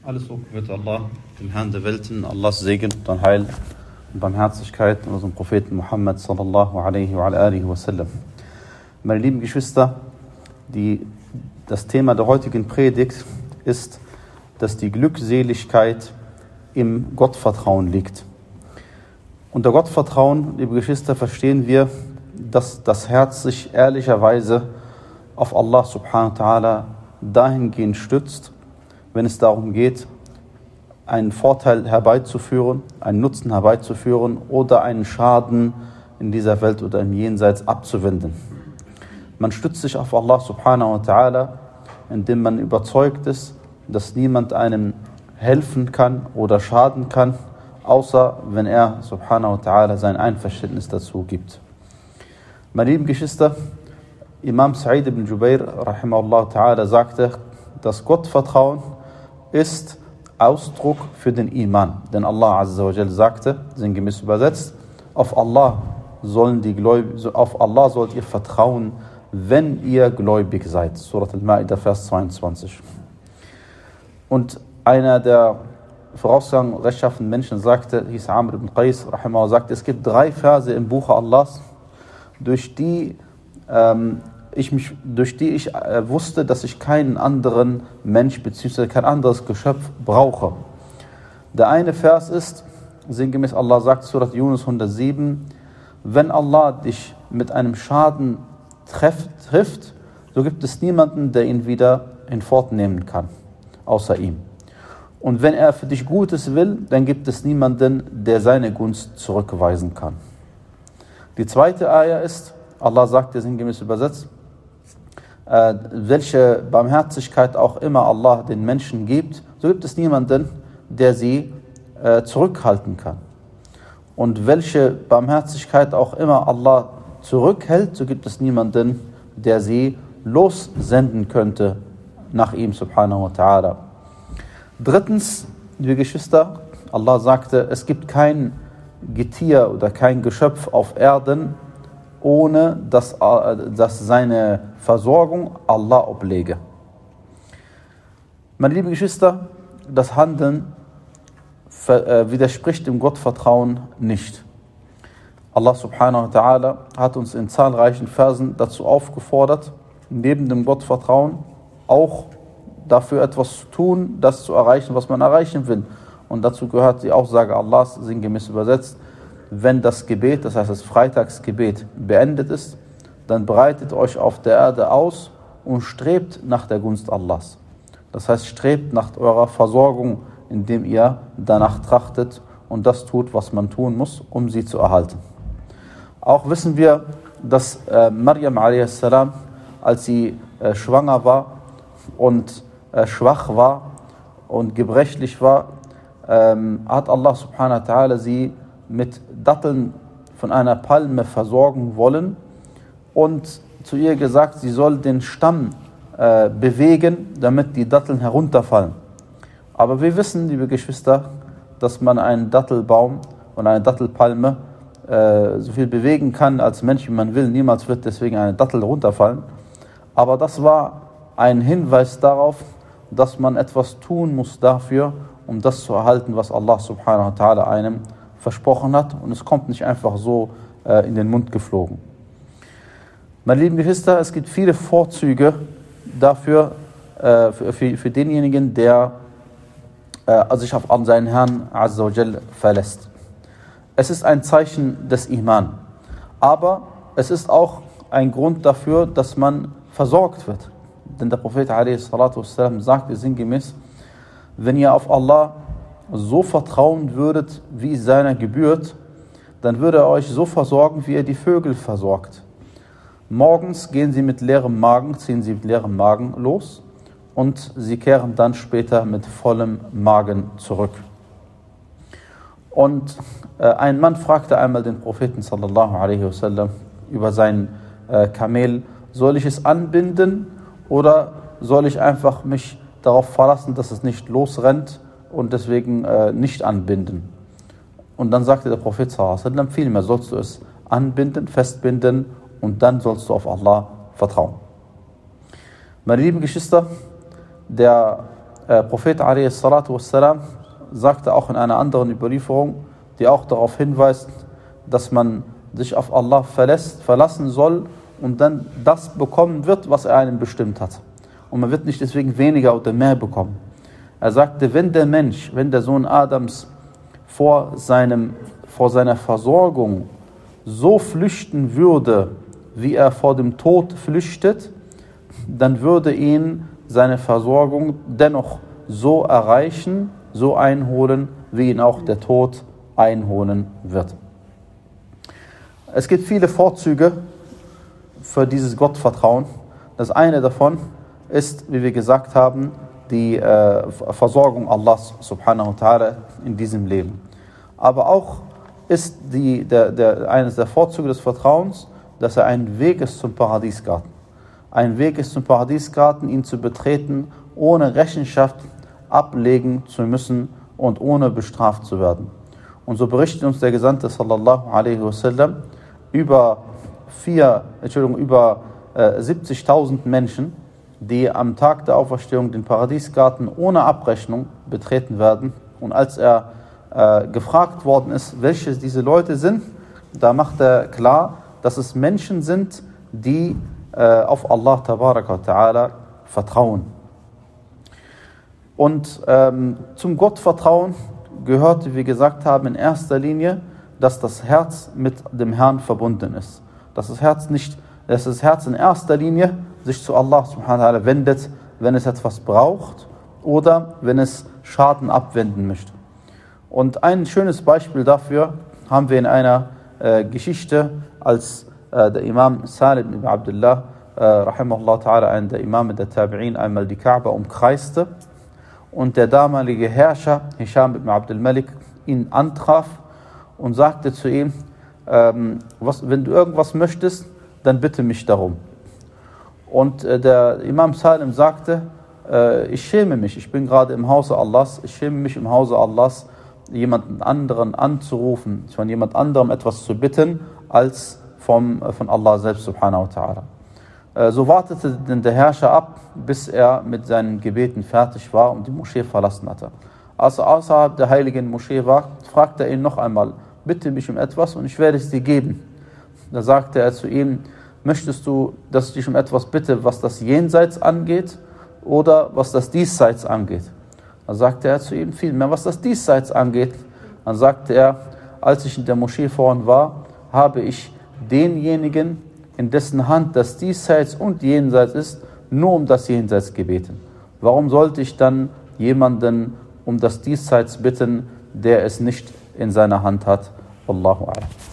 Alles Lob wird Allah, dem Herrn der Welten, Allahs Segen und Heil und Barmherzigkeit und unserem Propheten Muhammad sallallahu alaihi wa alihi wa sallam. Meine lieben Geschwister, das Thema der heutigen Predigt ist, dass die Glückseligkeit im Gottvertrauen liegt. Unter Gottvertrauen, liebe Geschwister, verstehen wir, dass das Herz sich ehrlicherweise auf Allah subhanahu wa ta'ala dahingehend stützt, wenn es darum geht, einen Vorteil herbeizuführen, einen Nutzen herbeizuführen oder einen Schaden in dieser Welt oder im Jenseits abzuwenden. Man stützt sich auf Allah subhanahu wa ta'ala, indem man überzeugt ist, dass niemand einem helfen kann oder schaden kann, außer wenn er subhanahu wa ta'ala sein Einverständnis dazu gibt. Meine lieben Geschwister, Imam Sa'id ibn Jubair rahimahullah ta'ala sagte, das Gottvertrauen ist Ausdruck für den Iman. Denn Allah azza wa jal sagte, sinngemäß übersetzt, auf Allah sollt ihr vertrauen, wenn ihr gläubig seid. Surat al-Ma'idah, Vers 22. Und einer der vorausgegangenen rechtschaffenen Menschen sagte, hieß Amr ibn Qais, rahimahullah, sagte, es gibt 3 Verse im Buche Allahs, durch die ich wusste, dass ich keinen anderen Mensch bzw. kein anderes Geschöpf brauche. Der eine Vers ist, sinngemäß Allah sagt, Surat Yunus 107, wenn Allah dich mit einem Schaden trifft, so gibt es niemanden, der ihn wieder hinfortnehmen kann, außer ihm. Und wenn er für dich Gutes will, dann gibt es niemanden, der seine Gunst zurückweisen kann. Die zweite Ayah ist, Allah sagt, der sinngemäß übersetzt, welche Barmherzigkeit auch immer Allah den Menschen gibt, so gibt es niemanden, der sie zurückhalten kann. Und welche Barmherzigkeit auch immer Allah zurückhält, so gibt es niemanden, der sie lossenden könnte nach ihm subhanahu wa ta'ala. Drittens, liebe Geschwister, Allah sagte, es gibt kein Getier oder kein Geschöpf auf Erden, ohne dass seine Versorgung Allah oblege. Meine lieben Geschwister, das Handeln widerspricht dem Gottvertrauen nicht. Allah subhanahu wa ta'ala hat uns in zahlreichen Versen dazu aufgefordert, neben dem Gottvertrauen auch dafür etwas zu tun, das zu erreichen, was man erreichen will. Und dazu gehört die Aussage Allahs, sinngemäß übersetzt, wenn das Gebet, das heißt das Freitagsgebet, beendet ist, dann breitet euch auf der Erde aus und strebt nach der Gunst Allahs. Das heißt, strebt nach eurer Versorgung, indem ihr danach trachtet und das tut, was man tun muss, um sie zu erhalten. Auch wissen wir, dass Maryam a.s., als sie schwanger war und schwach war und gebrechlich war, hat Allah subhanahu wa ta'ala sie mit Datteln von einer Palme versorgen wollen und zu ihr gesagt, sie soll den Stamm bewegen, damit die Datteln herunterfallen. Aber wir wissen, liebe Geschwister, dass man einen Dattelbaum und eine Dattelpalme so viel bewegen kann als Mensch, wie man will. Niemals wird deswegen eine Dattel runterfallen. Aber das war ein Hinweis darauf, dass man etwas tun muss dafür, um das zu erhalten, was Allah subhanahu wa ta'ala einem versprochen hat, und es kommt nicht einfach so in den Mund geflogen. Meine lieben Geschwister, es gibt viele Vorzüge dafür, für denjenigen, der sich auf seinen Herrn azza wa jal verlässt. Es ist ein Zeichen des Iman, aber es ist auch ein Grund dafür, dass man versorgt wird. Denn der Prophet a.s. sagte sinngemäß, wenn ihr auf Allah so vertrauen würdet, wie es seiner gebührt, dann würde er euch so versorgen, wie er die Vögel versorgt. Morgens ziehen sie mit leerem Magen los und sie kehren dann später mit vollem Magen zurück. Und ein Mann fragte einmal den Propheten sallallahu alaihi wasallam über sein Kamel, soll ich es anbinden oder soll ich einfach mich darauf verlassen, dass es nicht losrennt und deswegen nicht anbinden? Und dann sagte der Prophet sallallahu alaihi wasallam, vielmehr sollst du es anbinden, festbinden und dann sollst du auf Allah vertrauen. Meine lieben Geschwister, der Prophet a.s. sagte auch in einer anderen Überlieferung, die auch darauf hinweist, dass man sich auf Allah verlassen soll und dann das bekommen wird, was er einem bestimmt hat. Und man wird nicht deswegen weniger oder mehr bekommen. Er sagte, wenn der Sohn Adams vor seiner Versorgung so flüchten würde, wie er vor dem Tod flüchtet, dann würde ihn seine Versorgung dennoch so erreichen, so einholen, wie ihn auch der Tod einholen wird. Es gibt viele Vorzüge für dieses Gottvertrauen. Das eine davon ist, wie wir gesagt haben, die Versorgung Allahs subhanahu wa ta'ala in diesem Leben. Aber auch ist eines der Vorzüge des Vertrauens, dass er ein Weg ist zum Paradiesgarten. Ein Weg ist zum Paradiesgarten, ihn zu betreten, ohne Rechenschaft ablegen zu müssen und ohne bestraft zu werden. Und so berichtet uns der Gesandte sallallahu alaihi wasallam über 70.000 Menschen, die am Tag der Auferstehung den Paradiesgarten ohne Abrechnung betreten werden. Und als er gefragt worden ist, welche diese Leute sind, da macht er klar, dass es Menschen sind, die auf Allah tabaraka wa ta'ala vertrauen. Und zum Gottvertrauen gehört, wie wir gesagt haben, in erster Linie, dass das Herz mit dem Herrn verbunden ist. Dass das Herz in erster Linie sich zu Allah subhanahu wa ta'ala wendet, wenn es etwas braucht oder wenn es Schaden abwenden möchte. Und ein schönes Beispiel dafür haben wir in einer Geschichte, als der Imam Salim ibn Abdullah, rahimahullah ta'ala, einer der Imame der Tabi'in, einmal die Kaaba umkreiste und der damalige Herrscher, Hisham ibn Abdul Malik, ihn antraf und sagte zu ihm, wenn du irgendwas möchtest, dann bitte mich darum. Und der Imam Salim sagte, ich schäme mich, ich bin gerade im Hause Allahs, ich schäme mich im Hause Allahs, jemanden anderen anzurufen, von jemand anderem etwas zu bitten, als von Allah selbst subhanahu wa ta'ala. So wartete denn der Herrscher ab, bis er mit seinen Gebeten fertig war und die Moschee verlassen hatte. Als er außerhalb der heiligen Moschee war, fragte er ihn noch einmal, bitte mich um etwas und ich werde es dir geben. Da sagte er zu ihm, möchtest du, dass ich dich um etwas bitte, was das Jenseits angeht oder was das Diesseits angeht? Dann sagte er zu ihm, vielmehr, was das Diesseits angeht. Dann sagte er, als ich in der Moschee vorhin war, habe ich denjenigen, in dessen Hand das Diesseits und Jenseits ist, nur um das Jenseits gebeten. Warum sollte ich dann jemanden um das Diesseits bitten, der es nicht in seiner Hand hat? Wallahu a'lam.